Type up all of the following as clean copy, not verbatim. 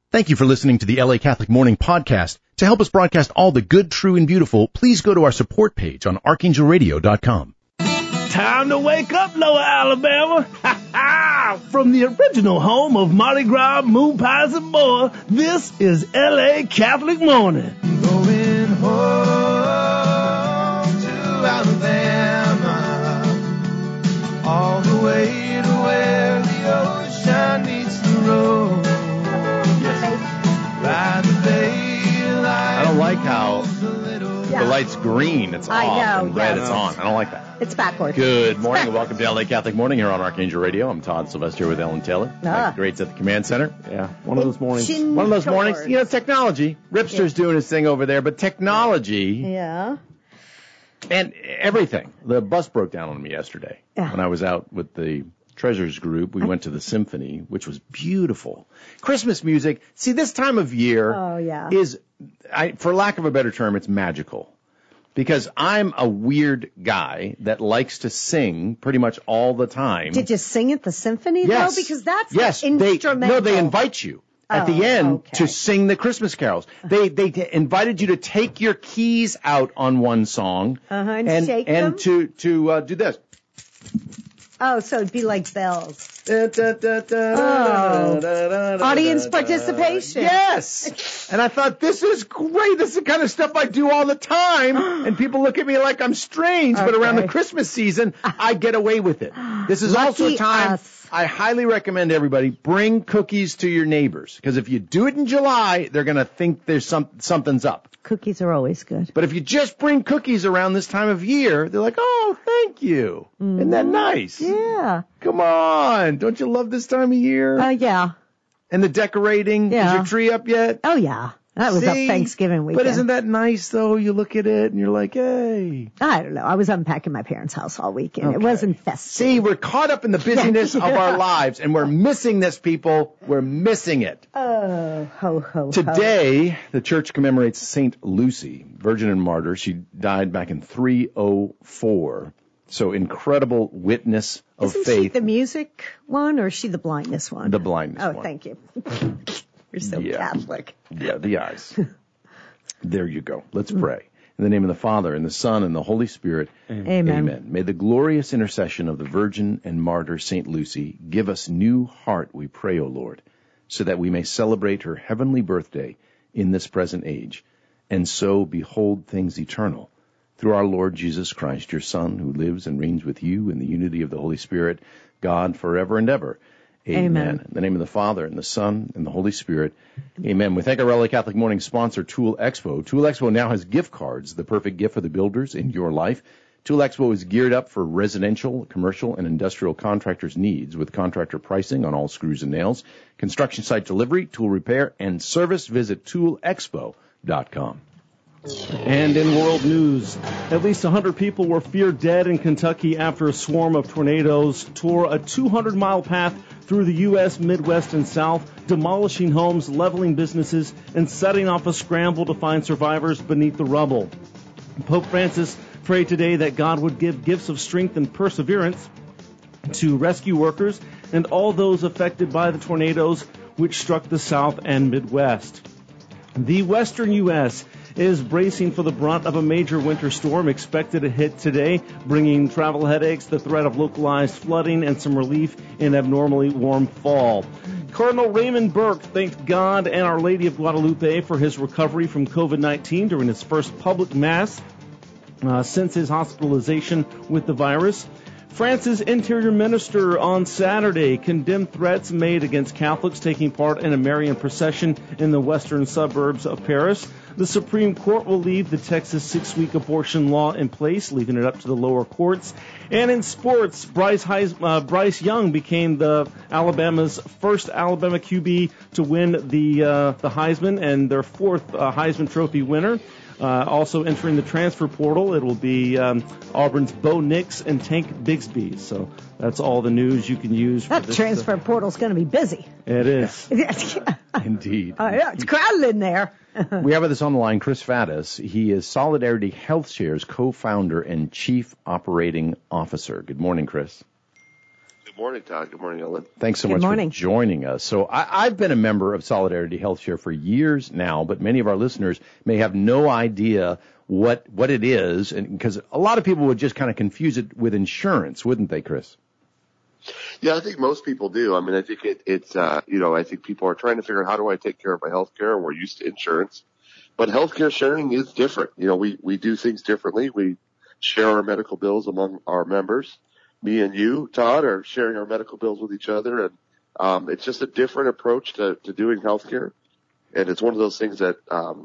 Thank you for listening to the LA Catholic Morning Podcast. To help us broadcast all the good, true, and beautiful, please go to our support page on archangelradio.com. Time to wake up, Lower Alabama. From the original home of Mardi Gras, moon pies, and more, this is LA Catholic Morning. Going home to Alabama, all the way to where the ocean meets the road. I don't like how the light's green, it's off, and red, it's on. I don't like that. It's backwards. Good morning and welcome to LA Catholic Morning here on Archangel Radio. I'm Todd Sylvester with Ellen Taylor. Greats at the command center. Yeah, one of those mornings. One of those mornings. You know, technology. Ripster's doing his thing over there, but technology. Yeah. And everything. The bus broke down on me yesterday when I was out with the Treasures group. We went to the symphony, which was beautiful. Christmas music. See, this time of year is, for lack of a better term, it's magical. Because I'm a weird guy that likes to sing pretty much all the time. Did you sing at the symphony, though? Because that's instrumental. They invite you at the end to sing the Christmas carols. They invited you to take your keys out on one song and shake them? And to do this. Oh, so it'd be like bells. Audience participation. Yes. And I thought, this is great. This is the kind of stuff I do all the time. And people look at me like I'm strange. But around the Christmas season, I get away with it. This is also a time I highly recommend everybody bring cookies to your neighbors. Because if you do it in July, they're going to think there's something's up. Cookies are always good. But if you just bring cookies around this time of year, they're like, oh, thank you. Isn't that nice? Yeah. Come on. Don't you love this time of year? Yeah. And the decorating? Yeah. Is your tree up yet? Oh, yeah. That was up Thanksgiving weekend. But isn't that nice, though? You look at it and you're like, hey. I don't know. I was unpacking my parents' house all weekend. Okay. It wasn't festive. See, we're caught up in the busyness of our lives, and we're missing this, people. We're missing it. Oh, ho. Today, the church commemorates St. Lucy, Virgin and Martyr. She died back in 304. So incredible witness of faith. Isn't she the music one, or is she the blindness one? The blindness one. Oh, thank you. You're so Catholic. Yeah, the eyes. There you go. Let's pray. In the name of the Father, and the Son, and the Holy Spirit. Amen. May the glorious intercession of the Virgin and Martyr St. Lucy give us new heart, we pray, O Lord, so that we may celebrate her heavenly birthday in this present age, and so behold things eternal. Through our Lord Jesus Christ, your Son, who lives and reigns with you in the unity of the Holy Spirit, God, forever and ever. Amen. In the name of the Father, and the Son, and the Holy Spirit. Amen. We thank our LA Catholic Morning sponsor, Tool Expo. Tool Expo now has gift cards, the perfect gift for the builders in your life. Tool Expo is geared up for residential, commercial, and industrial contractors' needs with contractor pricing on all screws and nails, construction site delivery, tool repair, and service. Visit toolexpo.com. And in world news, at least 100 people were feared dead in Kentucky after a swarm of tornadoes tore a 200-mile path through the U.S. Midwest and South, demolishing homes, leveling businesses, and setting off a scramble to find survivors beneath the rubble. Pope Francis prayed today that God would give gifts of strength and perseverance to rescue workers and all those affected by the tornadoes which struck the South and Midwest. The western U.S. is bracing for the brunt of a major winter storm expected to hit today, bringing travel headaches, the threat of localized flooding, and some relief in abnormally warm fall. Cardinal Raymond Burke thanked God and Our Lady of Guadalupe for his recovery from COVID-19 during his first public mass since his hospitalization with the virus. France's interior minister on Saturday condemned threats made against Catholics taking part in a Marian procession in the western suburbs of Paris. The Supreme Court will leave the Texas 6-week abortion law in place, leaving it up to the lower courts. And in sports, Bryce Young became Alabama's first Alabama QB to win the Heisman and their fourth Heisman Trophy winner. Also entering the transfer portal, it will be Auburn's Bo Nix and Tank Bigsby. So that's all the news you can use. That transfer portal's going to be busy. It is. Indeed. Yeah, it's crowded in there. We have with us on the line Chris Faddis. He is Solidarity Health Share's co-founder and chief operating officer. Good morning, Chris. Good morning, Todd. Good morning, Ellen. Thanks so much for joining us. So I've been a member of Solidarity Health Share for years now, but many of our listeners may have no idea what it is, and because a lot of people would just kind of confuse it with insurance, wouldn't they, Chris? Yeah, I think most people do. I mean, I think it's I think people are trying to figure out how do I take care of my health care, and we're used to insurance. But healthcare sharing is different. We do things differently. We share our medical bills among our members. Me and you, Todd, are sharing our medical bills with each other, and it's just a different approach to doing healthcare. And it's one of those things that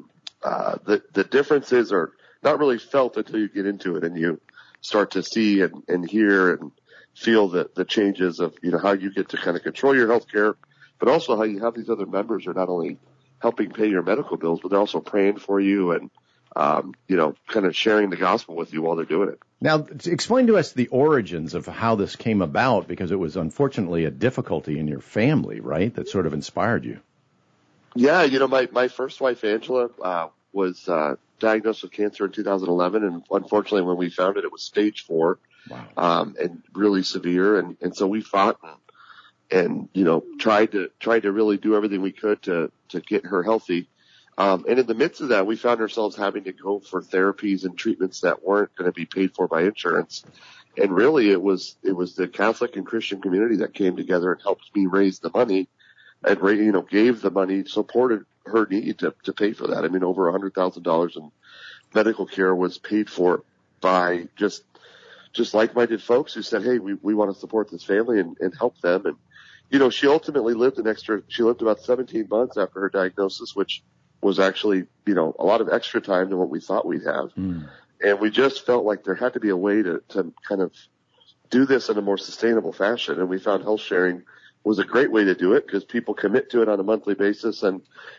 the differences are not really felt until you get into it and you start to see and hear and feel the changes of how you get to kind of control your healthcare, but also how you have these other members who are not only helping pay your medical bills, but they're also praying for you and, kind of sharing the gospel with you while they're doing it. Now, explain to us the origins of how this came about, because it was unfortunately a difficulty in your family, right, that sort of inspired you. Yeah, my first wife, Angela, was diagnosed with cancer in 2011, and unfortunately when we found it, it was stage 4. Wow. And really severe. And so we fought and tried to really do everything we could to get her healthy. And in the midst of that, we found ourselves having to go for therapies and treatments that weren't going to be paid for by insurance. And really it was the Catholic and Christian community that came together and helped me raise the money and, gave the money, supported her need to pay for that. I mean, over $100,000 in medical care was paid for by just like-minded folks who said, hey, we want to support this family and help them. And, she ultimately lived she lived about 17 months after her diagnosis, which was actually, a lot of extra time than what we thought we'd have. Mm. And we just felt like there had to be a way to kind of do this in a more sustainable fashion. And we found health sharing was a great way to do it because people commit to it on a monthly basis. And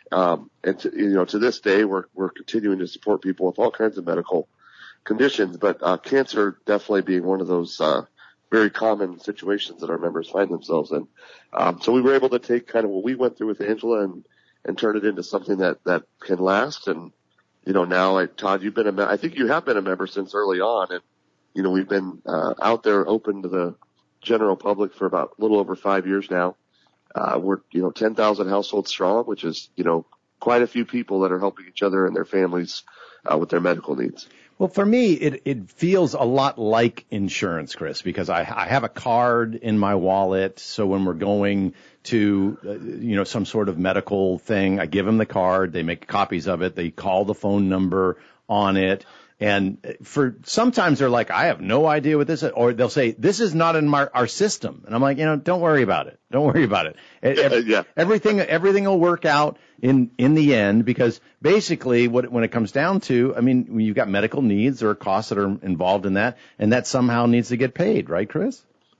to this day, we're continuing to support people with all kinds of medical conditions, but cancer definitely being one of those very common situations that our members find themselves in. So we were able to take kind of what we went through with Angela and turn it into something that can last. And now, Todd, I think you have been a member since early on, and we've been out there open to the general public for about a little over 5 years now. We're 10,000 households strong, which is quite a few people that are helping each other and their families with their medical needs. Well, for me, it feels a lot like insurance, Chris, because I have a card in my wallet. So when we're going to, some sort of medical thing, I give them the card. They make copies of it. They call the phone number on it. And sometimes they're like, I have no idea what this is, or they'll say, this is not in our system. And I'm like, don't worry about it. Don't worry about it. Yeah. Everything will work out in the end, because basically when it comes down to, I mean, when you've got medical needs, there are costs that are involved in that, and that somehow needs to get paid, right, Chris?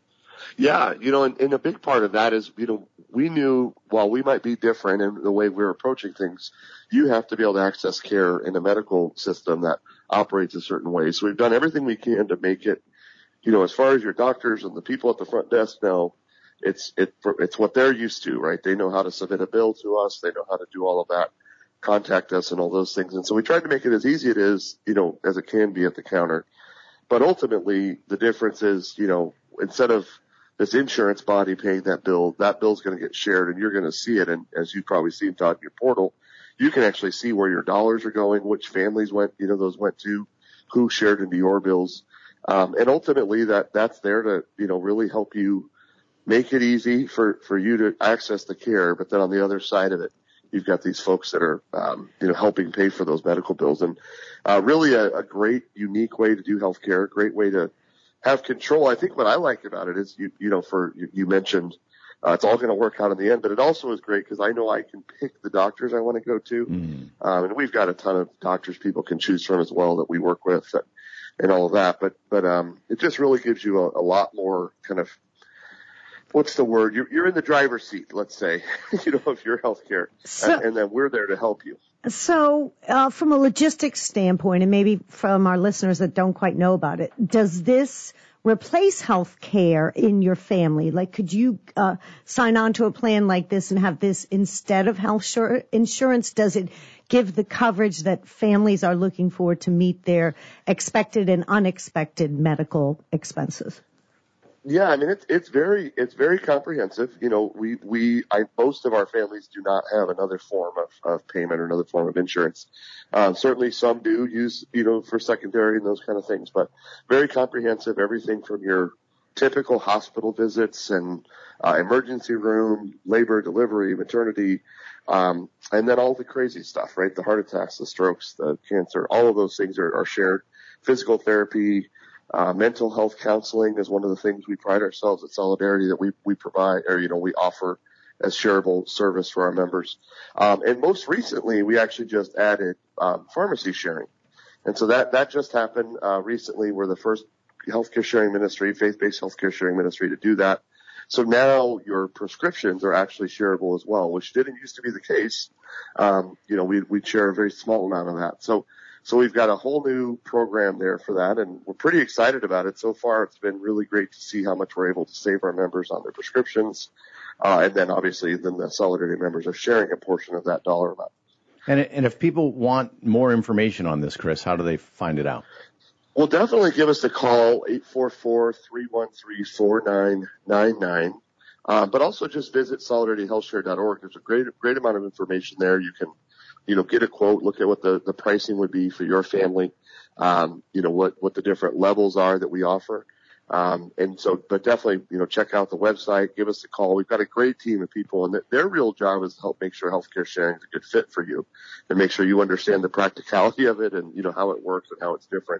Yeah. And a big part of that is, we knew while we might be different in the way we're approaching things, you have to be able to access care in a medical system that operates a certain way. So we've done everything we can to make it, as far as your doctors and the people at the front desk know, it's what they're used to, right? They know how to submit a bill to us. They know how to do all of that, contact us and all those things. And so we tried to make it as easy as it can be at the counter. But ultimately the difference is, instead of this insurance body paying that bill's going to get shared and you're going to see it. And as you've probably seen, Todd, in your portal, you can actually see where your dollars are going, which families those went to, who shared into your bills. And ultimately that's there to, really help you make it easy for you to access the care. But then on the other side of it, you've got these folks that are, helping pay for those medical bills. And, really a great, unique way to do healthcare, a great way to have control. I think what I like about it is, you mentioned, it's all going to work out in the end, but it also is great because I know I can pick the doctors I want to go to. Mm. And we've got a ton of doctors people can choose from as well that we work with and all of that. But it just really gives you a lot more kind of, what's the word? You're in the driver's seat, let's say, of your healthcare. And then we're there to help you. So, from a logistics standpoint, and maybe from our listeners that don't quite know about it, does this replace health care in your family? Like, could you sign on to a plan like this and have this instead of health insurance? Does it give the coverage that families are looking for to meet their expected and unexpected medical expenses? Yeah, I mean, it's very comprehensive. You know, most of our families do not have another form of payment or another form of insurance. Certainly some do use, you know, for secondary and those kind of things, but very comprehensive, everything from your typical hospital visits and, emergency room, labor, delivery, maternity, and then all the crazy stuff, right? The heart attacks, the strokes, the cancer, all of those things are shared. Physical therapy, mental health counseling is one of the things we pride ourselves at Solidarity that we provide, or, you know, we offer as shareable service for our members. And most recently, we actually just added, pharmacy sharing. And so that just happened, recently. We're the first healthcare sharing ministry, faith-based healthcare sharing ministry to do that. So now your prescriptions are actually shareable as well, which didn't used to be the case. You know, we'd share a very small amount of that. So we've got a whole new program there for that, and we're pretty excited about it. So far, it's been really great to see how much we're able to save our members on their prescriptions. And then obviously the Solidarity members are sharing a portion of that dollar amount. And if people want more information on this, Chris, how do they find it out? Well, definitely give us a call, 844-313-4999. But also just visit solidarityhealthshare.org. There's a great amount of information there. You can, you know, get a quote, look at what the pricing would be for your family, you know, what the different levels are that we offer. And so, but definitely, you know, check out the website, give us a call. We've got a great team of people, and their real job is to help make sure healthcare sharing is a good fit for you and make sure you understand the practicality of it and, you know, how it works and how it's different.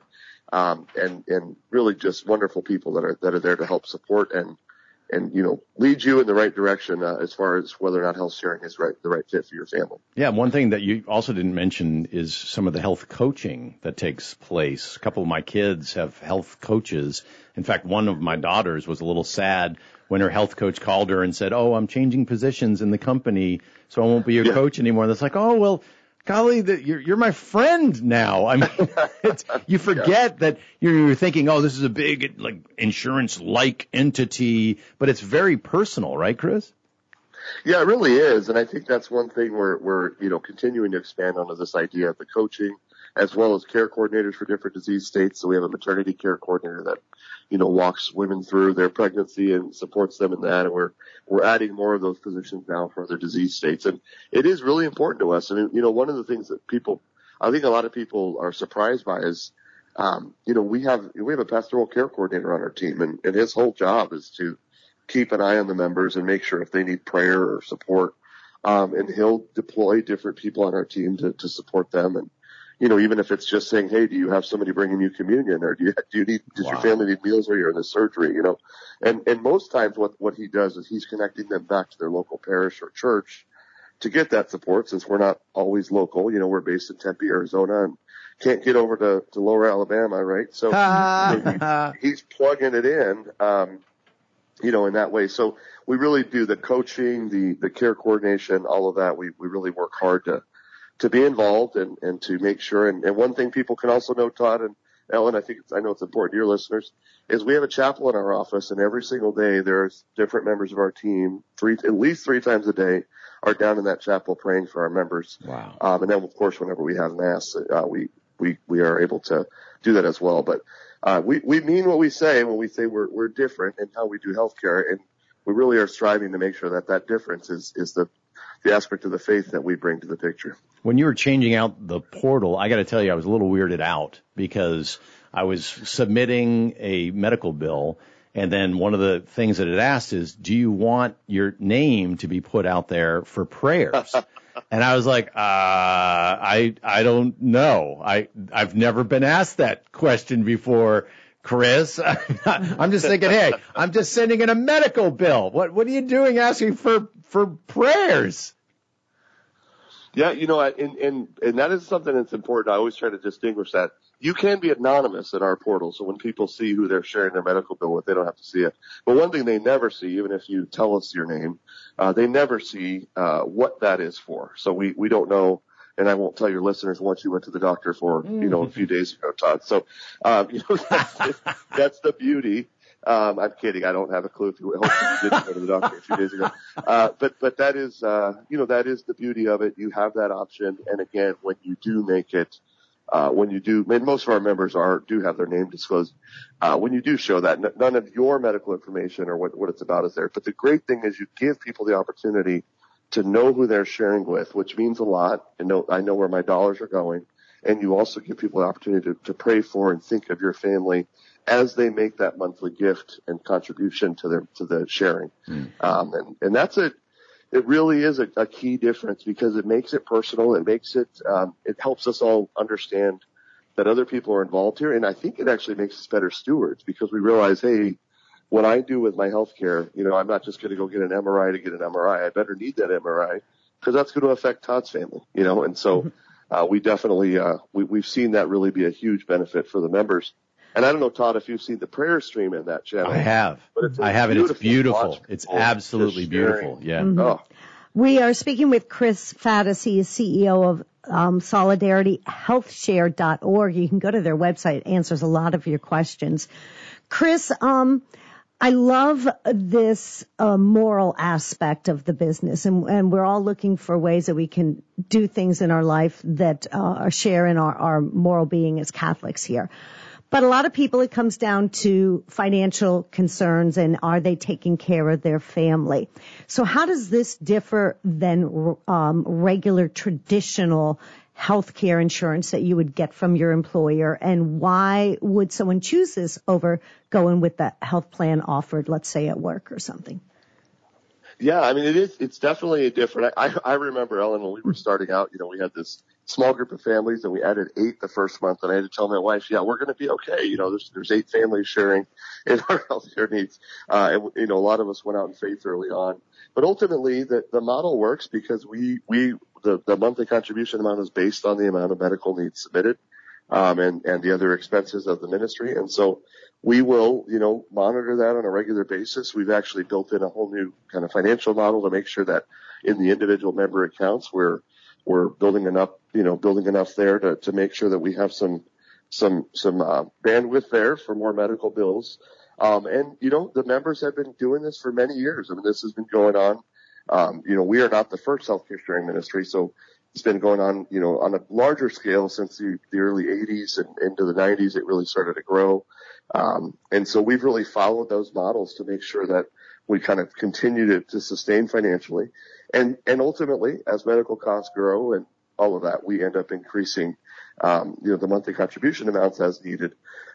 And really just wonderful people that are there to help support and, you know, lead you in the right direction, as far as whether or not health sharing is the right fit for your family. Yeah. One thing that you also didn't mention is some of the health coaching that takes place. A couple of my kids have health coaches. In fact, one of my daughters was a little sad when her health coach called her and said, "Oh, I'm changing positions in the company, so I won't be your coach anymore." And it's like, "Oh, well, golly, you're my friend now." I mean, you forget that you're thinking, "Oh, this is a big, like, insurance-like entity," but it's very personal, right, Chris? Yeah, it really is. And I think that's one thing we're, you know, continuing to expand on, is this idea of the coaching, as well as care coordinators for different disease states. So we have a maternity care coordinator that, you know, walks women through their pregnancy and supports them in that. And we're adding more of those positions now for other disease states. And it is really important to us. And, you know, one of the things that I think a lot of people are surprised by is, you know, we have a pastoral care coordinator on our team, and his whole job is to keep an eye on the members and make sure if they need prayer or support. And he'll deploy different people on our team to support them. And, you know, even if it's just saying, "Hey, do you have somebody bringing you communion, or does your family need meals while you're in the surgery?" You know, and most times what he does is he's connecting them back to their local parish or church to get that support, since we're not always local. You know, we're based in Tempe, Arizona, and can't get over to Lower Alabama, right? So he's plugging it in, you know, in that way. So we really do the coaching, the care coordination, all of that. We really work hard to be involved and to make sure. And one thing people can also know, Todd and Ellen, I know it's important to your listeners, is we have a chapel in our office, and every single day there's different members of our team, at least three times a day, are down in that chapel praying for our members. Wow. And then of course, whenever we have mass, we are able to do that as well. But, we mean what we say when we say we're different in how we do healthcare, and we really are striving to make sure that difference is the aspect of the faith that we bring to the picture. When you were changing out the portal, I got to tell you, I was a little weirded out because I was submitting a medical bill, and then one of the things that it asked is, "Do you want your name to be put out there for prayers?" And I was like, I don't know. I've never been asked that question before, Chris. I'm just thinking, hey, I'm just sending in a medical bill. What are you doing asking for prayers? Yeah, you know, and that is something that's important. I always try to distinguish that. You can be anonymous in our portal, so when people see who they're sharing their medical bill with, they don't have to see it. But one thing they never see, even if you tell us your name, they never see what that is for. So we don't know, and I won't tell your listeners what you went to the doctor for, you know, a few days ago, Todd. So, you know, that's the beauty. I'm kidding. I don't have a clue if you didn't go to the doctor a few days ago. But that is, you know, that is the beauty of it. You have that option. And again, when you do make it when you do, and most of our members do have their name disclosed. When you do show that, none of your medical information or what it's about is there. But the great thing is you give people the opportunity to know who they're sharing with, which means a lot. And I know where my dollars are going. And you also give people the opportunity to pray for and think of your family as they make that monthly gift and contribution to the sharing. And that's it really is a key difference because it makes it personal. It makes it helps us all understand that other people are involved here. And I think it actually makes us better stewards because we realize, hey, what I do with my health care, I'm not just going to go get an MRI to get an MRI. I better need that MRI because that's going to affect Todd's family, and so we definitely, we've seen that really be a huge benefit for the members. And I don't know, Todd, if you've seen the prayer stream in that channel. I have. It's beautiful. It's absolutely beautiful. Yeah. Mm-hmm. Oh. We are speaking with Chris Faddis. He is CEO of SolidarityHealthShare.org. You can go to their website. It answers a lot of your questions. Chris, I love this moral aspect of the business, and we're all looking for ways that we can do things in our life that share in our moral being as Catholics here. But a lot of people, it comes down to financial concerns and are they taking care of their family. So how does this differ than regular traditional healthcare insurance that you would get from your employer, and why would someone choose this over going with the health plan offered, let's say, at work or something? Yeah, I mean, it's definitely different. I remember, Ellen, when we were starting out, we had this small group of families and we added 8 the first month, and I had to tell my wife, yeah, we're going to be okay. There's 8 families sharing in our healthcare needs. And a lot of us went out in faith early on, but ultimately the model works because the monthly contribution amount is based on the amount of medical needs submitted, and the other expenses of the ministry. And so we will, monitor that on a regular basis. We've actually built in a whole new kind of financial model to make sure that in the individual member accounts, we're building enough there to make sure that we have some bandwidth there for more medical bills. And the members have been doing this for many years. I mean, this has been going on. We are not the first healthcare sharing ministry, so it's been going on, on a larger scale since the early 80s and into the 90s. It really started to grow. And so we've really followed those models to make sure that we kind of continue to sustain financially. And ultimately, as medical costs grow and all of that, we end up increasing, the monthly contribution amounts as needed.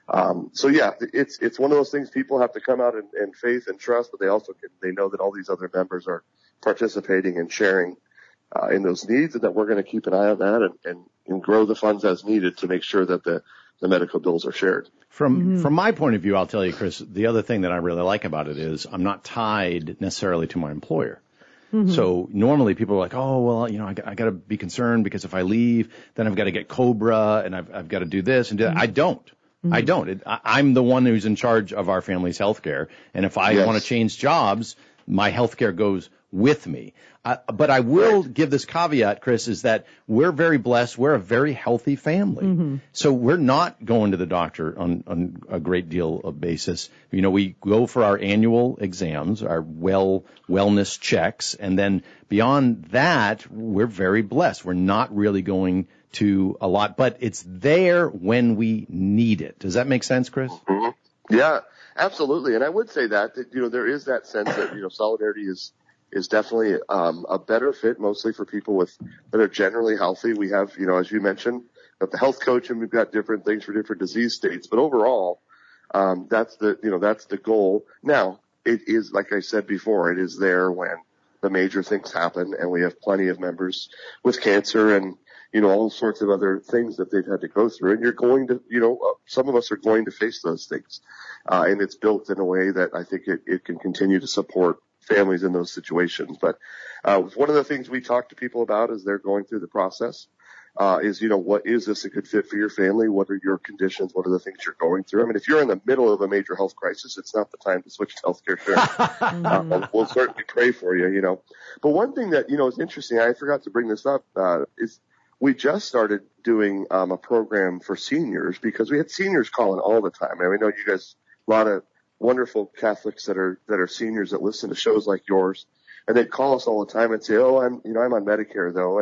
So yeah, it's one of those things people have to come out in faith and trust, but they know that all these other members are participating and sharing in those needs, and that we're going to keep an eye on that and grow the funds as needed to make sure that the medical bills are shared. From my point of view, I'll tell you, Chris, the other thing that I really like about it is I'm not tied necessarily to my employer. Mm-hmm. So normally people are like, oh, well, I got to be concerned because if I leave, then I've got to get COBRA and I've got to do this and do that. I don't. Mm-hmm. I don't. I'm the one who's in charge of our family's health care. And if I want to change jobs, my health care goes with me. But I will give this caveat, Chris, is that we're very blessed. We're a very healthy family. Mm-hmm. So we're not going to the doctor on a great deal of basis. We go for our annual exams, our wellness checks. And then beyond that, we're very blessed. We're not really going to a lot, but it's there when we need it. Does that make sense, Chris? Mm-hmm. Yeah, absolutely. And I would say that there is that sense that, Solidarity is definitely a better fit, mostly for people that are generally healthy. We have, as you mentioned, got the health coach, and we've got different things for different disease states. But overall, that's the goal. Now, it is, like I said before, it is there when the major things happen, and we have plenty of members with cancer and all sorts of other things that they've had to go through. And you're going to, some of us are going to face those things, and it's built in a way that I think it can continue to support families in those situations. But one of the things we talk to people about as they're going through the process is, what is this a good fit for your family? What are your conditions? What are the things you're going through? I mean, if you're in the middle of a major health crisis, it's not the time to switch to healthcare sharing. We'll certainly pray for you, But one thing that, is interesting, I forgot to bring this up, is we just started doing a program for seniors because we had seniors calling all the time. I mean, I know you guys, a lot of wonderful Catholics that are seniors that listen to shows like yours, and they'd call us all the time and say, oh, I'm on Medicare though. And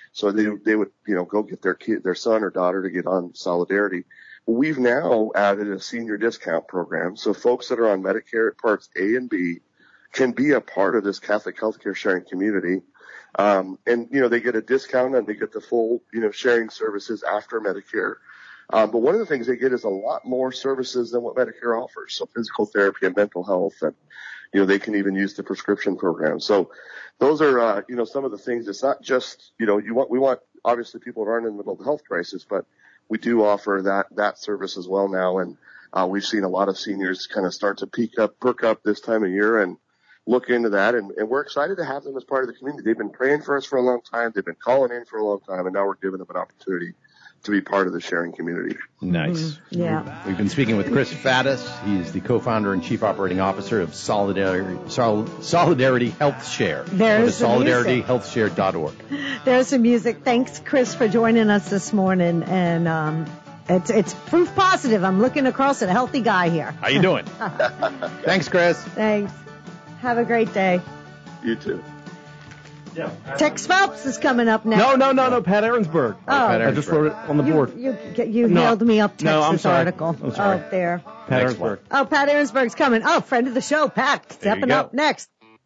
So they would, go get their son or daughter to get on Solidarity. We've now added a senior discount program. So folks that are on Medicare Parts A and B can be a part of this Catholic healthcare sharing community. And they get a discount and they get the full, sharing services after Medicare. But one of the things they get is a lot more services than what Medicare offers. So physical therapy and mental health, and, they can even use the prescription program. So those are, some of the things. It's not just, we want obviously people that aren't in the middle of the health crisis, but we do offer that service as well now. And, we've seen a lot of seniors kind of start to perk up this time of year and look into that. And we're excited to have them as part of the community. They've been praying for us for a long time. They've been calling in for a long time. And now we're giving them an opportunity to be part of the sharing community. Nice. Mm-hmm. Yeah. We've been speaking with Chris Faddis. He's the co-founder and chief operating officer of Solidarity Health Share. There's SolidarityHealthShare.org. There's some music. Thanks, Chris, for joining us this morning. And it's proof positive. I'm looking across at a healthy guy here. How you doing? Thanks, Chris. Thanks. Have a great day. You too. Yeah. Tex Phelps is coming up next. No. Pat Ahrensberg. Pat I just wrote it on the board. You hailed me up Tex's article. I'm sorry. Oh, there. Pat Ahrensberg. Oh, Pat Ahrensberg's coming. Oh, friend of the show, Pat, stepping up next.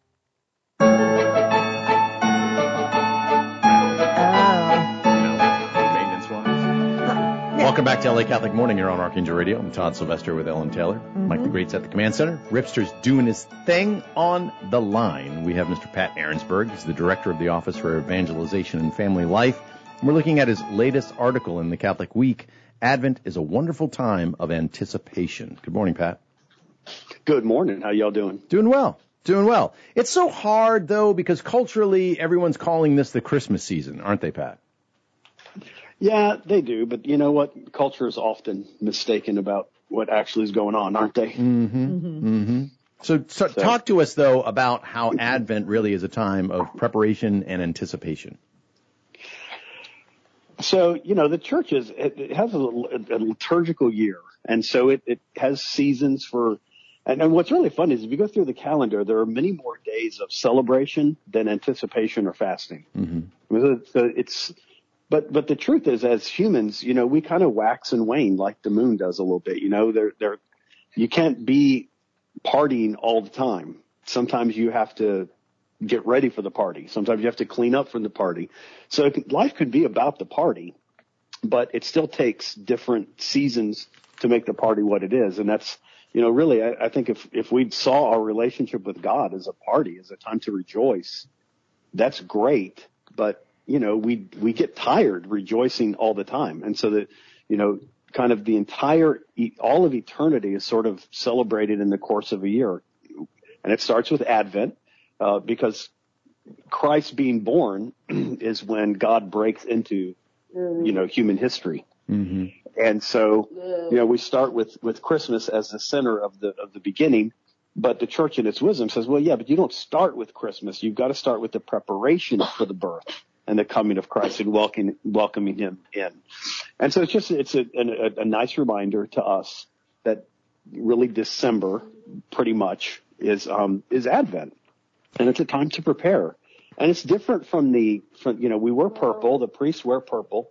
Welcome back to LA Catholic Morning here on Archangel Radio. I'm Todd Sylvester with Ellen Taylor. Mike the Great's at the command center. Ripster's doing his thing on the line. We have Mr. Pat Ahrensberg. He's the director of the Office for Evangelization and Family Life. We're looking at his latest article in the Catholic Week. Advent is a wonderful time of anticipation. Good morning, Pat. Good morning. How y'all doing? Doing well. It's so hard, though, because culturally everyone's calling this the Christmas season, aren't they, Pat? Yeah, they do. But you know what? Culture is often mistaken about what actually is going on, aren't they? So talk to us, though, about how Advent really is a time of preparation and anticipation. So, the church it has a liturgical year. And so it has seasons for, and what's really fun is if you go through the calendar, there are many more days of celebration than anticipation or fasting. So But the truth is, as humans, we kind of wax and wane like the moon does a little bit. You can't be partying all the time. Sometimes you have to get ready for the party. Sometimes you have to clean up from the party. So life could be about the party, but it still takes different seasons to make the party what it is. And that's, really, I think if we saw our relationship with God as a party, as a time to rejoice, that's great. But we get tired rejoicing all the time. And so that, kind of all of eternity is sort of celebrated in the course of a year. And it starts with Advent, because Christ being born is when God breaks into, human history. And so, we start with Christmas as the center of the beginning. But the church in its wisdom says, well, yeah, but you don't start with Christmas. You've got to start with the preparation for the birth and the coming of Christ and welcoming him in. And so it's a nice reminder to us that really December pretty much is Advent, and it's a time to prepare. And it's different from we wear purple, the priests wear purple.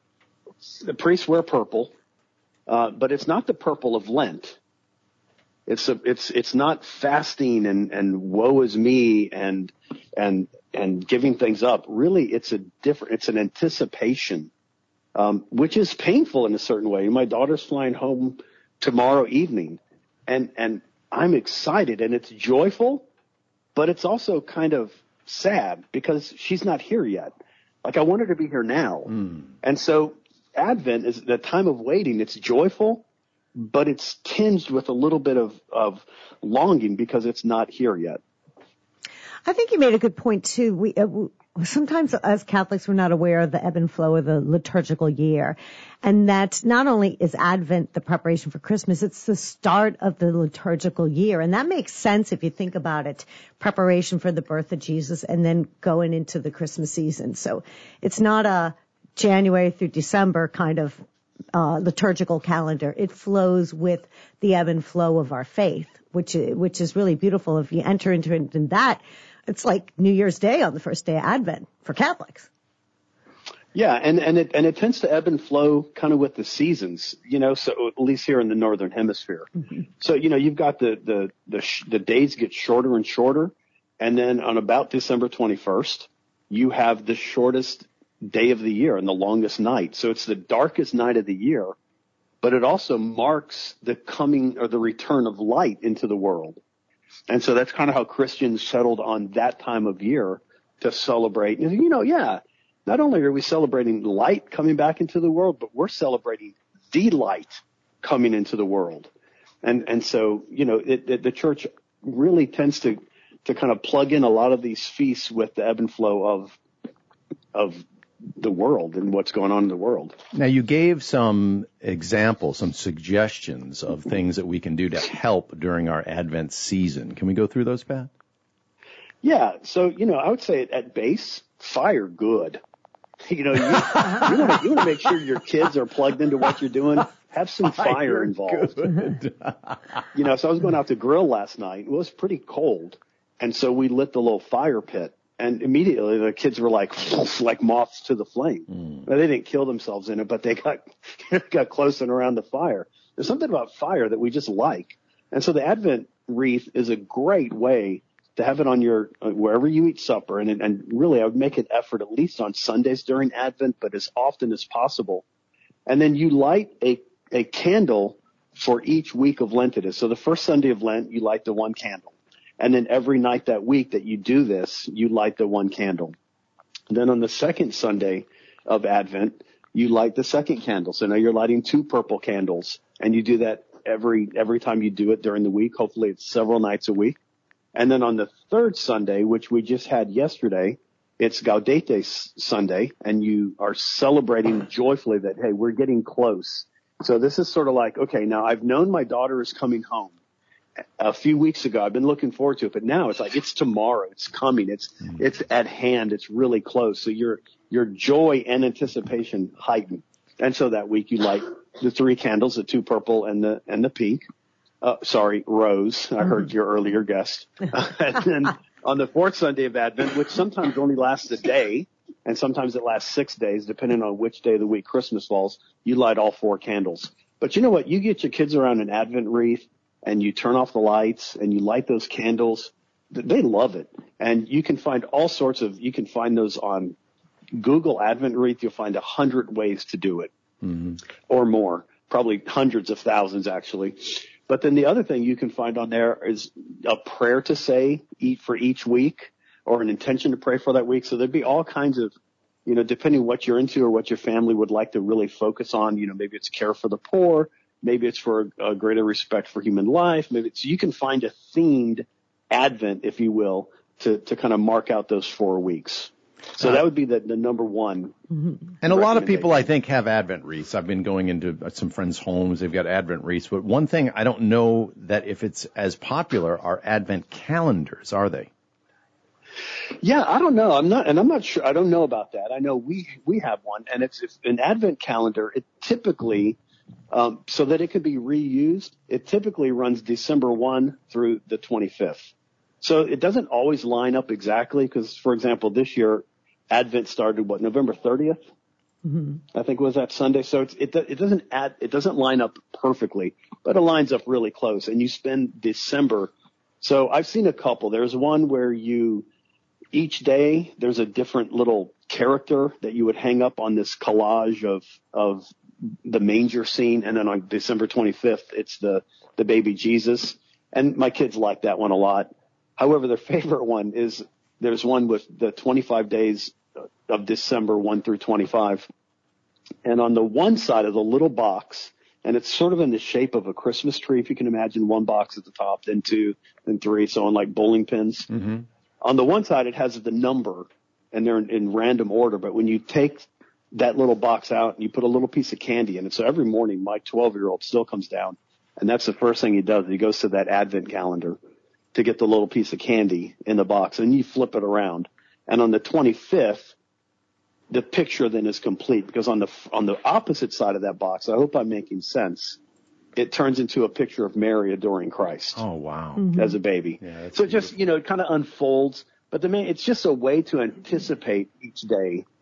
But it's not the purple of Lent. It's not fasting and woe is me and giving things up. Really, it's an anticipation, which is painful in a certain way. My daughter's flying home tomorrow evening, and I'm excited, and it's joyful, but it's also kind of sad because she's not here yet. Like, I want her to be here now. And so Advent is the time of waiting. It's joyful, but it's tinged with a little bit of longing because it's not here yet. I think you made a good point, too. We sometimes as Catholics, we're not aware of the ebb and flow of the liturgical year. And that not only is Advent the preparation for Christmas, it's the start of the liturgical year. And that makes sense if you think about it. Preparation for the birth of Jesus and then going into the Christmas season. So it's not a January through December kind of liturgical calendar. It flows with the ebb and flow of our faith, which is really beautiful. If you enter into that, it's like New Year's Day on the first day of Advent for Catholics. Yeah, and it tends to ebb and flow kind of with the seasons, so at least here in the Northern Hemisphere. Mm-hmm. So, you've got the days get shorter and shorter. And then on about December 21st, you have the shortest day of the year and the longest night. So it's the darkest night of the year, but it also marks the coming or the return of light into the world. And so that's kind of how Christians settled on that time of year to celebrate. Not only are we celebrating light coming back into the world, but we're celebrating the light coming into the world. And so, the church really tends to kind of plug in a lot of these feasts with the ebb and flow of the world and what's going on in the world. Now, you gave some examples, some suggestions of things that we can do to help during our Advent season. Can we go through those, Pat? Yeah. So, I would say at base, fire good. You want to make sure your kids are plugged into what you're doing. Have some fire involved. So I was going out to grill last night. It was pretty cold. And so we lit the little fire pit. And immediately the kids were like moths to the flame. Mm. They didn't kill themselves in it, but they got close and around the fire. There's something about fire that we just like. And so the Advent wreath is a great way to have it on your wherever you eat supper, and really I would make an effort at least on Sundays during Advent, but as often as possible. And then you light a candle for each week of Lent it is. So the first Sunday of Lent, you light the one candle. And then every night that week that you do this, you light the one candle. And then on the second Sunday of Advent, you light the second candle. So now you're lighting 2 purple candles, and you do that every time you do it during the week. Hopefully it's several nights a week. And then on the third Sunday, which we just had yesterday, it's Gaudete Sunday, and you are celebrating joyfully that, hey, we're getting close. So this is sort of like, okay, now I've known my daughter is coming home. A few weeks ago, I've been looking forward to it, but now it's like, it's tomorrow. It's coming. It's at hand. It's really close. So your joy and anticipation heighten. And so that week you light the 3 candles, the 2 purple and the pink. Rose. I heard your earlier guest. And then on the 4th Sunday of Advent, which sometimes only lasts a day, and sometimes it lasts 6 days, depending on which day of the week Christmas falls, you light all 4 candles. But you know what? You get your kids around an Advent wreath, and you turn off the lights, and you light those candles. They love it. And you can find you can find those on Google Advent wreath. You'll find 100 ways to do it, or more, probably hundreds of thousands, actually. But then the other thing you can find on there is a prayer to say for each week, or an intention to pray for that week. So there'd be all kinds of, depending what you're into or what your family would like to really focus on, maybe it's care for the poor, maybe it's for a greater respect for human life. Maybe it's, you can find a themed Advent, if you will, to kind of mark out those 4 weeks. So that would be the number one. And a lot of people, I think, have Advent wreaths. I've been going into some friends' homes. They've got Advent wreaths. But one thing I don't know that if it's as popular are Advent calendars, are they? Yeah, I don't know. I'm not sure. I don't know about that. I know we have one, and it's an Advent calendar. It typically, so that it could be reused, it typically runs December 1 through the 25th. So it doesn't always line up exactly because, for example, this year, Advent started, November 30th? I think was that Sunday. So it doesn't line up perfectly, but it lines up really close. And you spend December. So I've seen a couple. There's one where each day there's a different little character that you would hang up on this collage of the manger scene. And then on December 25th, it's the baby Jesus. And my kids like that one a lot. However, their favorite one is there's one with the 25 days of December 1 through 25. And on the one side of the little box, and it's sort of in the shape of a Christmas tree, if you can imagine, one box at the top, then 2, then 3, so on like bowling pins. On the one side, it has the number, and they're in random order. But when you take that little box out and you put a little piece of candy in it, so every morning my 12-year-old still comes down, and that's the first thing he does. He goes to that Advent calendar to get the little piece of candy in the box, and you flip it around. And on the 25th, the picture then is complete, because on the opposite side of that box, I hope I'm making sense, it turns into a picture of Mary adoring Christ. Oh, wow. As a baby. Yeah, so just, it kind of unfolds, but it's just a way to anticipate each day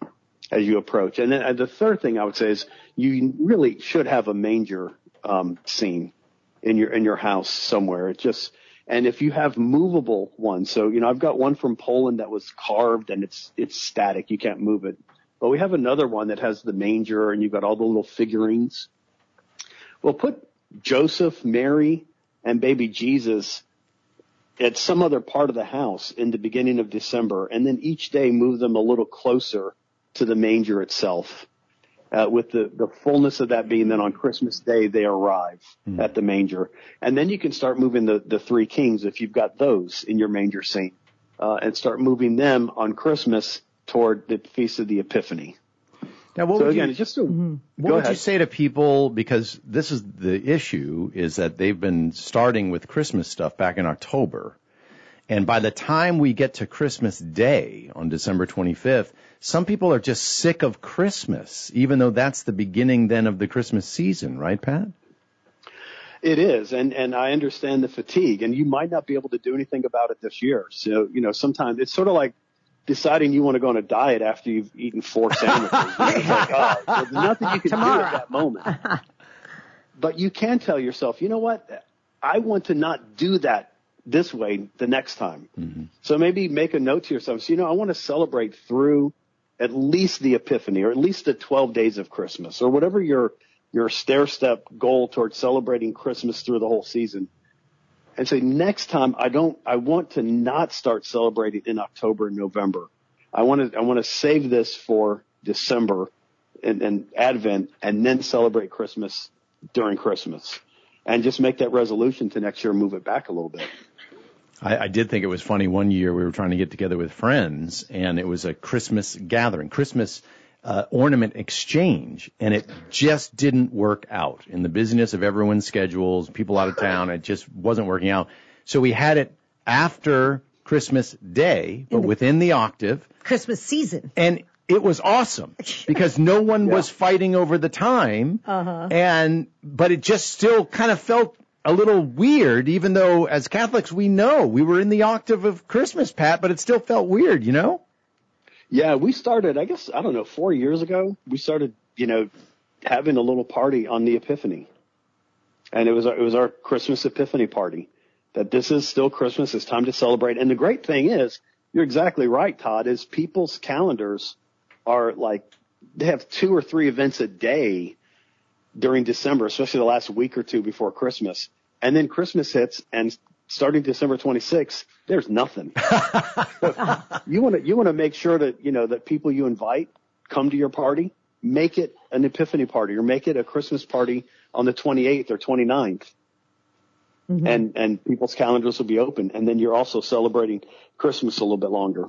as you approach. And then the third thing I would say is you really should have a manger scene in your house somewhere. And if you have movable ones, so, I've got one from Poland that was carved and it's static. You can't move it. But we have another one that has the manger and you've got all the little figurines. Well, put Joseph, Mary, and baby Jesus at some other part of the house in the beginning of December, and then each day move them a little closer to the manger itself, with the fullness of that being that on Christmas Day they arrive at the manger. And then you can start moving the three kings, if you've got those in your manger scene, and start moving them on Christmas toward the Feast of the Epiphany. Now, what would you say to people, because this is the issue, is that they've been starting with Christmas stuff back in October, and by the time we get to Christmas Day on December 25th, some people are just sick of Christmas, even though that's the beginning then of the Christmas season, right, Pat? It is, and I understand the fatigue, and you might not be able to do anything about it this year. So, sometimes it's sort of like deciding you want to go on a diet after you've eaten 4 sandwiches. It's like, there's nothing you can do at that moment. But you can tell yourself, you know what? I want to not do that this way the next time. Mm-hmm. So maybe make a note to yourself. So, I want to celebrate through at least the Epiphany, or at least the 12 days of Christmas, or whatever your stair-step goal towards celebrating Christmas through the whole season. And say, next time I want to not start celebrating in October and November. I want to save this for December and Advent, and then celebrate Christmas during Christmas, and just make that resolution to next year and move it back a little bit. I did think it was funny. One year we were trying to get together with friends, and it was a Christmas gathering, Christmas ornament exchange, and it just didn't work out. In the busyness of everyone's schedules, people out of town, it just wasn't working out. So we had it after Christmas Day, but within the octave. Christmas season. And it was awesome because no one was fighting over the time, but it just still kind of felt a little weird, even though as Catholics we know we were in the octave of Christmas, Pat, but it still felt weird, Yeah, we started, 4 years ago, we started, having a little party on the Epiphany. And it was our Christmas Epiphany party, that this is still Christmas. It's time to celebrate. And the great thing is, you're exactly right, Todd, is people's calendars are like, they have 2 or 3 events a day during December, especially the last week or two before Christmas. And then Christmas hits, and starting December 26th, there's nothing. You want to make sure that, that people you invite come to your party, make it an Epiphany party, or make it a Christmas party on the 28th or 29th. Mm-hmm. And people's calendars will be open. And then you're also celebrating Christmas a little bit longer.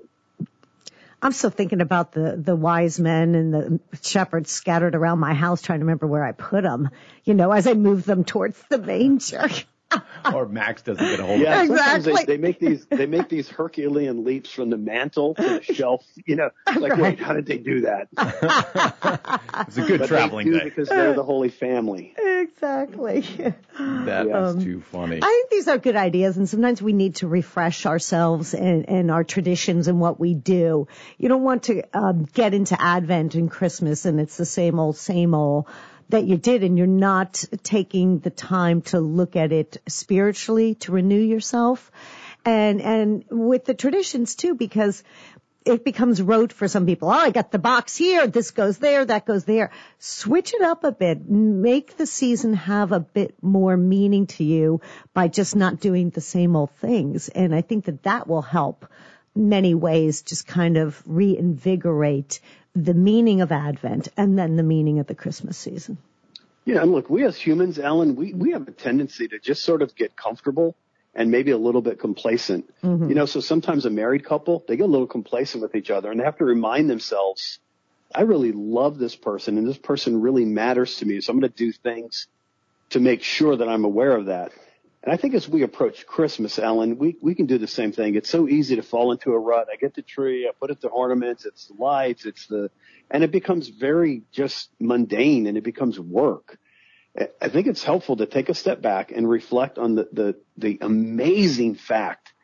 I'm still thinking about the wise men and the shepherds scattered around my house, trying to remember where I put them, as I move them towards the manger. Or Max doesn't get a hold of it. Yeah, sometimes they make these Herculean leaps from the mantle to the shelf. Like, wait, how did they do that? It's a good traveling day because they're the Holy Family. Exactly. That's too funny. I think these are good ideas, and sometimes we need to refresh ourselves and our traditions and what we do. You don't want to get into Advent and Christmas, and it's the same old that you did, and you're not taking the time to look at it spiritually, to renew yourself, and with the traditions too, because it becomes rote for some people. Oh, I got the box here, this goes there, that goes there. Switch it up a bit. Make the season have a bit more meaning to you by just not doing the same old things, and I think that will help many ways, just kind of reinvigorate the meaning of Advent and then the meaning of the Christmas season. Yeah, and look, we as humans, Ellen, we have a tendency to just sort of get comfortable and maybe a little bit complacent. Mm-hmm. So sometimes a married couple, they get a little complacent with each other, and they have to remind themselves, I really love this person, and this person really matters to me, so I'm going to do things to make sure that I'm aware of that. And I think as we approach Christmas, Ellen, we can do the same thing. It's so easy to fall into a rut. I get the tree, I put it the ornaments, it's the lights, and it becomes very just mundane, and it becomes work. I think it's helpful to take a step back and reflect on the amazing fact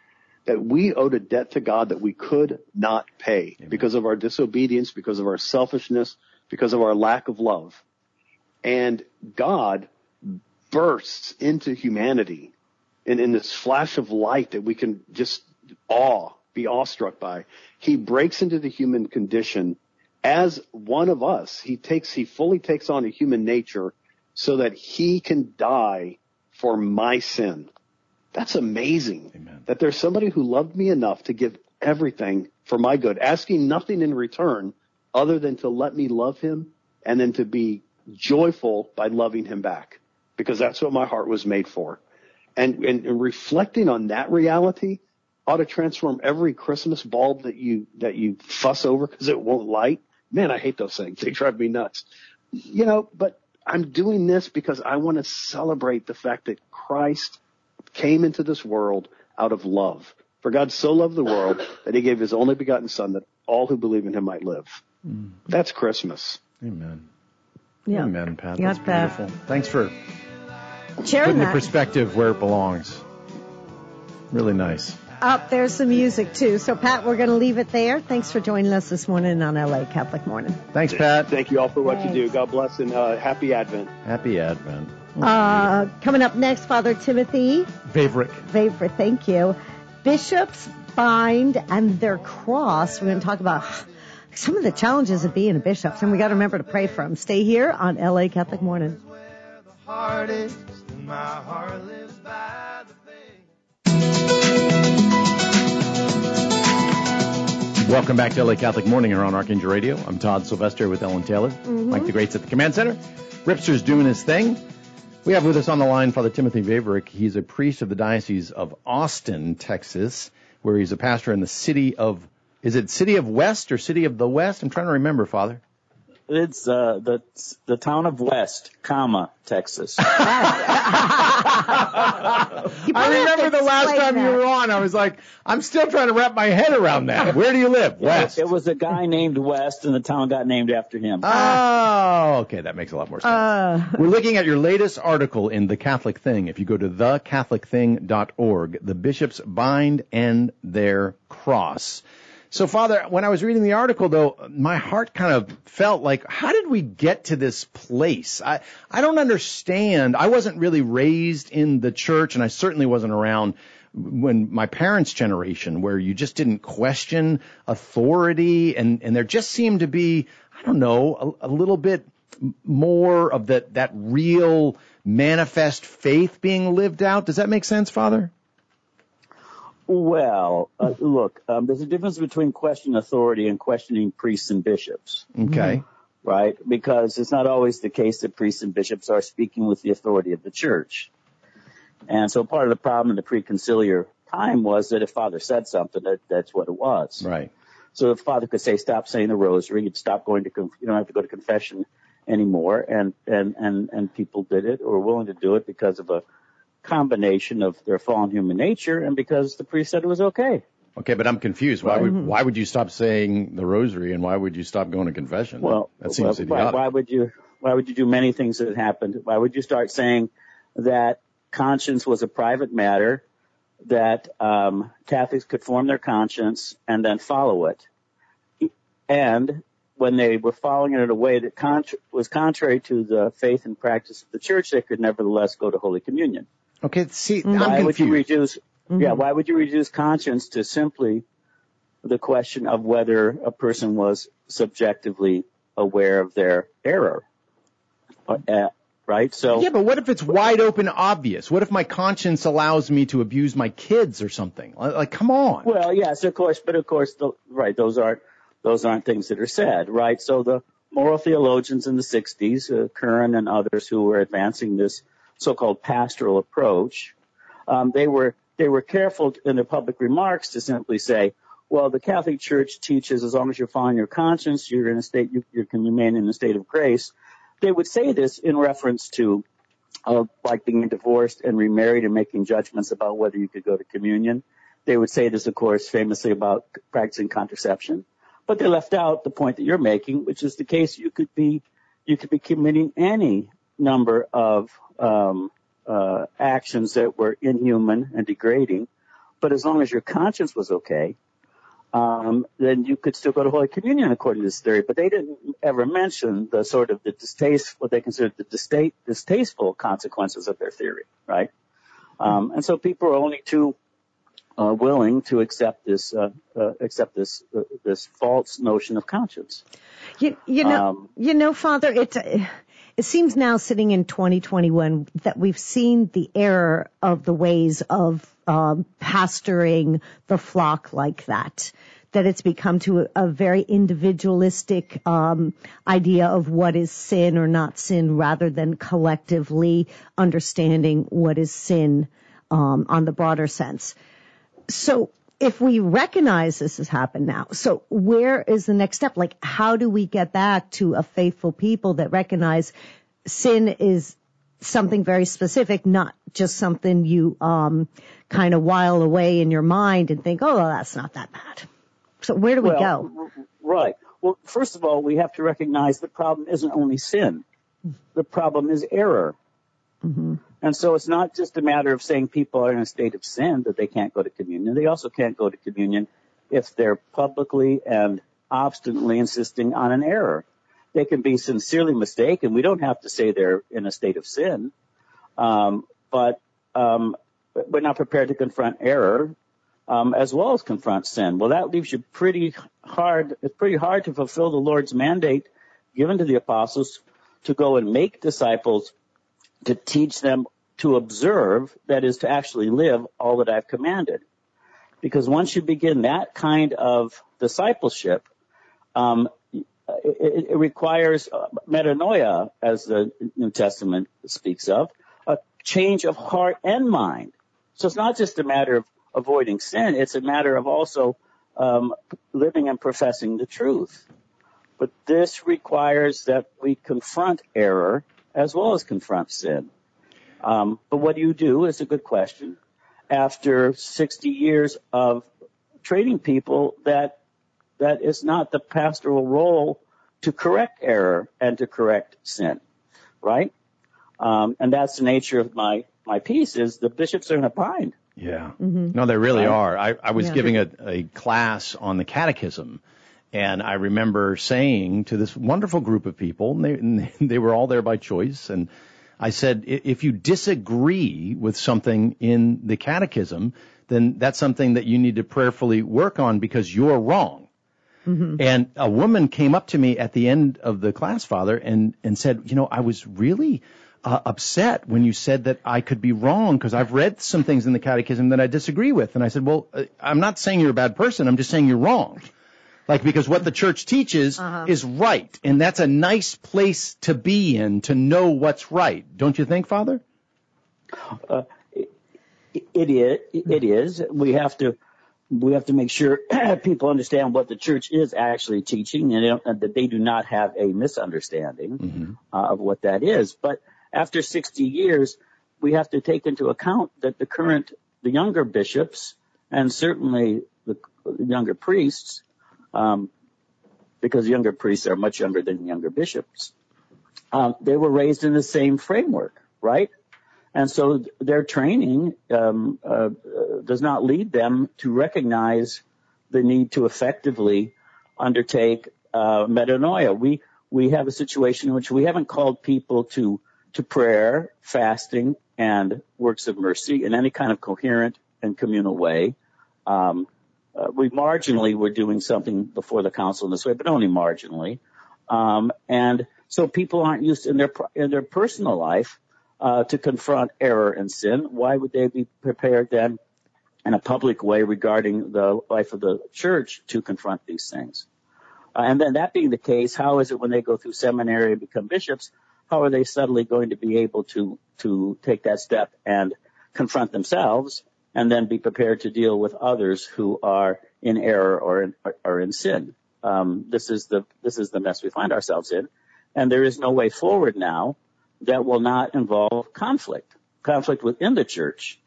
that we owed a debt to God that we could not pay because of our disobedience, because of our selfishness, because of our lack of love. And God bursts into humanity in this flash of light that we can just be awestruck by. He breaks into the human condition as one of us. He fully takes on a human nature so that he can die for my sin. That's amazing. Amen. That there's somebody who loved me enough to give everything for my good, asking nothing in return other than to let me love him and then to be joyful by loving him back, because that's what my heart was made for. And reflecting on that reality ought to transform every Christmas bulb that you fuss over because it won't light. Man, I hate those things. They drive me nuts. But I'm doing this because I want to celebrate the fact that Christ came into this world out of love. For God so loved the world that he gave his only begotten son that all who believe in him might live. That's Christmas. Amen. Yeah. Amen, Pat. Yeah, That's beautiful. Thanks for sharing putting that. the perspective where it belongs. Really nice. There's some music, too. So, Pat, we're going to leave it there. Thanks for joining us this morning on LA Catholic Morning. Thanks, Pat. Thank you all for what you do. God bless and happy Advent. Happy Advent. Coming up next, Father Timothy Vavrick, thank you. Bishops bind and their cross. We're going to talk about some of the challenges of being a bishop, and we got to remember to pray for them. Stay here on LA Catholic Morning. Welcome back to LA Catholic Morning here on Archangel Radio. I'm Todd Sylvester with Ellen Taylor. Mike the Great's at the Command Center. Ripster's doing his thing. We have with us on the line Father Timothy Vavrick. He's a priest of the Diocese of Austin, Texas, where he's a pastor in the city of, is it City of West or City of the West? I'm trying to remember, Father. It's the town of West, Texas. I remember the last time you were on, I was like, I'm still trying to wrap my head around that. Where do you live? West. It was a guy named West, and the town got named after him. Oh, okay. That makes a lot more sense. We're looking at your latest article in The Catholic Thing. If you go to thecatholicthing.org, the bishops bind and their cross. So, Father, when I was reading the article, though, my heart kind of felt like, how did we get to this place? I don't understand. I wasn't really raised in the church, and I certainly wasn't around when my parents' generation, where you just didn't question authority, and there just seemed to be, I don't know, a little bit more of that real manifest faith being lived out. Does that make sense, Father? Well, look, there's a difference between questioning authority and questioning priests and bishops. Okay. Right? Because it's not always the case that priests and bishops are speaking with the authority of the church. And so part of the problem in the pre-conciliar time was that if Father said something, that's what it was. Right. So if Father could say, stop saying the rosary, you'd stop going to, you don't have to go to confession anymore. And people did it or were willing to do it because of a combination of their fallen human nature and because the priest said it was okay. Okay, but I'm confused. Why would you stop saying the rosary and why would you stop going to confession? Well, that seems idiotic. Why would you do many things that happened? Why would you start saying that conscience was a private matter, that Catholics could form their conscience and then follow it? And when they were following it in a way that was contrary to the faith and practice of the church, they could nevertheless go to Holy Communion. Okay, see, I'm why confused. Why would you reduce conscience to simply the question of whether a person was subjectively aware of their error? Right? So yeah, but what if it's wide open obvious? What if my conscience allows me to abuse my kids or something? Like, come on. Well, yes, of course, but of course, those aren't things that are said, right? So the moral theologians in the 60s, Curran and others who were advancing this so-called pastoral approach, they were careful in their public remarks to simply say, well, the Catholic Church teaches as long as you're following your conscience, you can remain in a state of grace. They would say this in reference to like being divorced and remarried and making judgments about whether you could go to communion. They would say this, of course, famously about practicing contraception. But they left out the point that you're making, which is the case you could be committing any number of actions that were inhuman and degrading But as long as your conscience was okay, then you could still go to Holy Communion according to this theory. But they didn't ever mention the sort of what they considered the distasteful consequences of their theory, right? And so people are only too willing to accept this false notion of conscience. You know, Father, it seems now, sitting in 2021, that we've seen the error of the ways of pastoring the flock like that. That it's become to a very individualistic idea of what is sin or not sin, rather than collectively understanding what is sin on the broader sense. So if we recognize this has happened now, so where is the next step? Like, how do we get back to a faithful people that recognize sin is something very specific, not just something you kind of while away in your mind and think, oh, well, that's not that bad. So where do we go? Right. Well, first of all, we have to recognize the problem isn't only sin. The problem is error. Mm-hmm. And so it's not just a matter of saying people are in a state of sin that they can't go to communion. They also can't go to communion if they're publicly and obstinately insisting on an error. They can be sincerely mistaken. We don't have to say they're in a state of sin. But we're not prepared to confront error as well as confront sin. Well, that leaves you pretty hard. It's pretty hard to fulfill the Lord's mandate given to the apostles to go and make disciples, to teach them to observe, that is, to actually live all that I've commanded. Because once you begin that kind of discipleship, it requires metanoia, as the New Testament speaks of, a change of heart and mind. So it's not just a matter of avoiding sin, it's a matter of also living and professing the truth. But this requires that we confront error as well as confront sin. But what do you do is a good question. After 60 years of training people that is not the pastoral role to correct error and to correct sin, right? And that's the nature of my piece, is the bishops are in a bind. Yeah. Mm-hmm. No, they really are. I was giving a class on the catechism, and I remember saying to this wonderful group of people, and they were all there by choice, and I said, if you disagree with something in the catechism, then that's something that you need to prayerfully work on because you're wrong. Mm-hmm. And a woman came up to me at the end of the class, Father, and said, I was really upset when you said that I could be wrong because I've read some things in the catechism that I disagree with. And I said, well, I'm not saying you're a bad person. I'm just saying you're wrong. Because what the church teaches is right. And that's a nice place to be in, to know what's right. Don't you think, Father? It is. We have to make sure people understand what the church is actually teaching, and that they do not have a misunderstanding of what that is. But after 60 years, we have to take into account that the younger bishops, and certainly the younger priests, because younger priests are much younger than younger bishops, they were raised in the same framework, right? And so their training does not lead them to recognize the need to effectively undertake metanoia. We have a situation in which we haven't called people to prayer, fasting, and works of mercy in any kind of coherent and communal way. We marginally were doing something before the council in this way, but only marginally. And so people aren't used in their personal life to confront error and sin. Why would they be prepared then in a public way regarding the life of the church to confront these things? And then that being the case, how is it when they go through seminary and become bishops, how are they suddenly going to be able to take that step and confront themselves and then be prepared to deal with others who are in error or in sin? This is the mess we find ourselves in, and there is no way forward now that will not involve conflict within the church,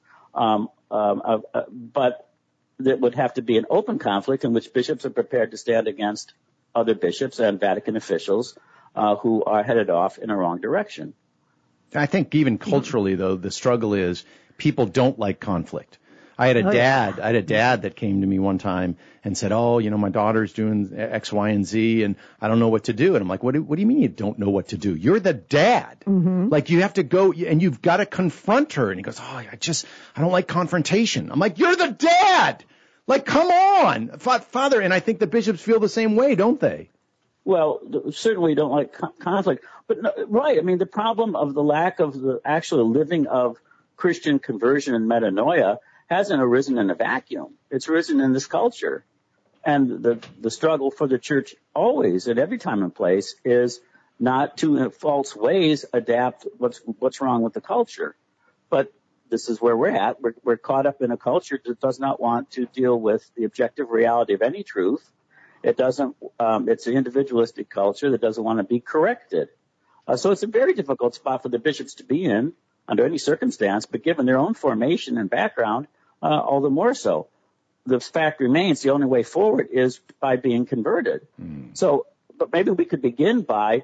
but that would have to be an open conflict in which bishops are prepared to stand against other bishops and Vatican officials who are headed off in a wrong direction. I think even culturally, though, the struggle is people don't like conflict. I had a dad that came to me one time and said, "Oh, my daughter's doing X, Y, and Z, and I don't know what to do." And I'm like, "What do you mean you don't know what to do? You're the dad. Mm-hmm. Like, you have to go and you've got to confront her." And he goes, "Oh, I don't like confrontation." I'm like, "You're the dad. Like, come on, Father." And I think the bishops feel the same way, don't they? Well, certainly don't like conflict. But no, right, I mean, the problem of the lack of the actual living of Christian conversion and metanoia hasn't arisen in a vacuum. It's arisen in this culture. And the struggle for the church always, at every time and place, is not to, in false ways, adapt what's wrong with the culture. But this is where we're at. We're caught up in a culture that does not want to deal with the objective reality of any truth. It doesn't. It's an individualistic culture that doesn't want to be corrected. So it's a very difficult spot for the bishops to be in under any circumstance, but given their own formation and background, all the more so. The fact remains the only way forward is by being converted. So, but maybe we could begin by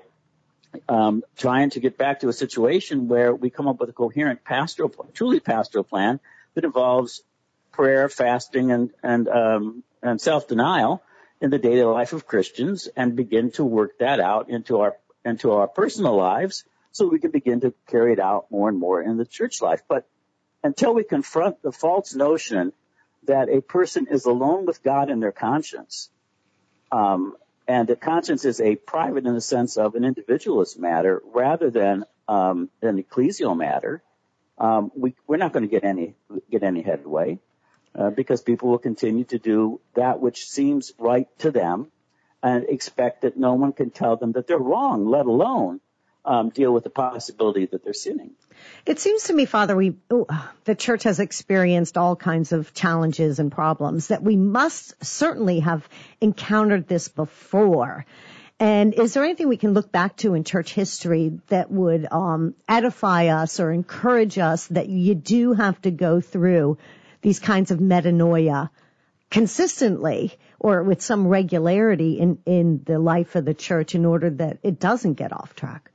trying to get back to a situation where we come up with a coherent truly pastoral plan that involves prayer, fasting, and self-denial in the daily life of Christians, and begin to work that out into our personal lives, so we can begin to carry it out more and more in the church life. But until we confront the false notion that a person is alone with God in their conscience, and that conscience is a private in the sense of an individualist matter rather than an ecclesial matter, we're not going to get any headway, because people will continue to do that which seems right to them and expect that no one can tell them that they're wrong, let alone deal with the possibility that they're sinning. It seems to me, Father, the church has experienced all kinds of challenges and problems that we must certainly have encountered this before. And is there anything we can look back to in church history that would edify us or encourage us that you do have to go through these kinds of metanoia consistently or with some regularity in the life of the church in order that it doesn't get off track?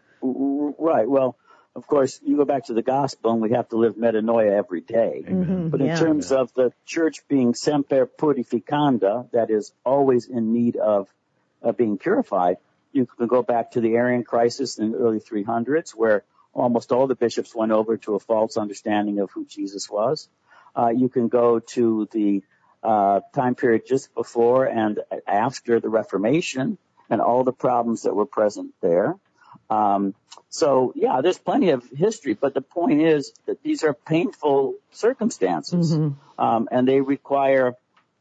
Right. Well, of course, you go back to the gospel and we have to live metanoia every day. Mm-hmm. But in terms of the church being semper purificanda, that is always in need of being purified, you can go back to the Arian crisis in the early 300s, where almost all the bishops went over to a false understanding of who Jesus was. You can go to the time period just before and after the Reformation and all the problems that were present there. So, there's plenty of history, but the point is that these are painful circumstances, and they require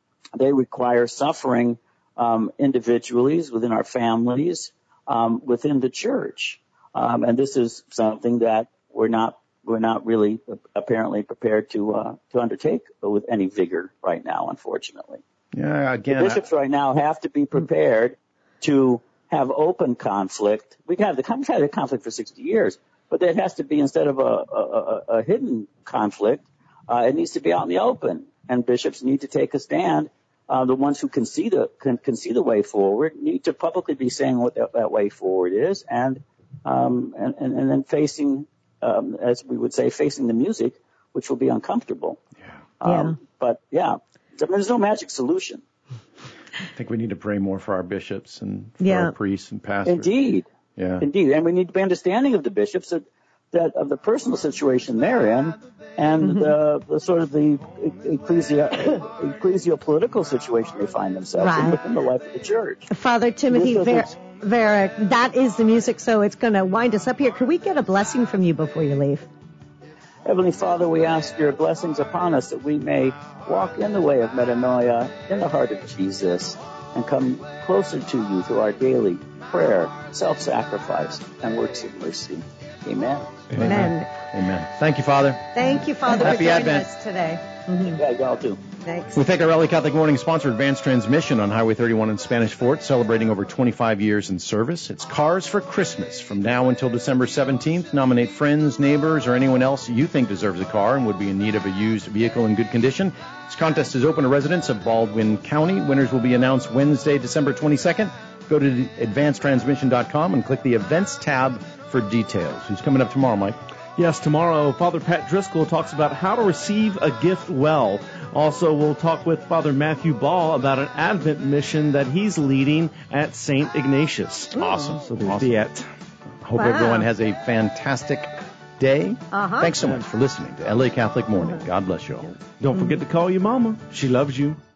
suffering individually within our families, within the church, and this is something that we're not really apparently prepared to undertake with any vigor right now, unfortunately. Yeah, again, the bishops right now have to be prepared to have open conflict. We've had a conflict for 60 years, but it has to be, instead of a hidden conflict, it needs to be out in the open. And bishops need to take a stand. The ones who can see the way forward need to publicly be saying what that way forward is, and then facing, as we would say, facing the music, which will be uncomfortable. But there's no magic solution. I think we need to pray more for our bishops and for our priests and pastors. Indeed. And we need to be understanding of the bishops that of the personal situation they're in, and the sort of the ecclesial-political situation they find themselves in within the life of the church. Father Timothy Varick, that is the music, so it's going to wind us up here. Could we get a blessing from you before you leave? Heavenly Father, we ask your blessings upon us that we may walk in the way of metanoia in the heart of Jesus and come closer to you through our daily prayer, self-sacrifice, and works of mercy. Amen. Amen. Amen. Thank you, Father. Thank you, Father, Happy for joining Advent. us today. Yeah, y'all too. Thanks. We thank our LA Catholic Morning sponsor, Advanced Transmission, on Highway 31 in Spanish Fort, celebrating over 25 years in service. It's Cars for Christmas. From now until December 17th, nominate friends, neighbors, or anyone else you think deserves a car and would be in need of a used vehicle in good condition. This contest is open to residents of Baldwin County. Winners will be announced Wednesday, December 22nd. Go to advancedtransmission.com and click the Events tab for details. Who's coming up tomorrow, Mike? Yes, tomorrow, Father Pat Driscoll talks about how to receive a gift well. Also, we'll talk with Father Matthew Ball about an Advent mission that he's leading at St. Ignatius. Awesome. So there's the it. Hope everyone has a fantastic day. Thanks so much for listening to LA Catholic Morning. God bless you all. Don't forget to call your mama. She loves you.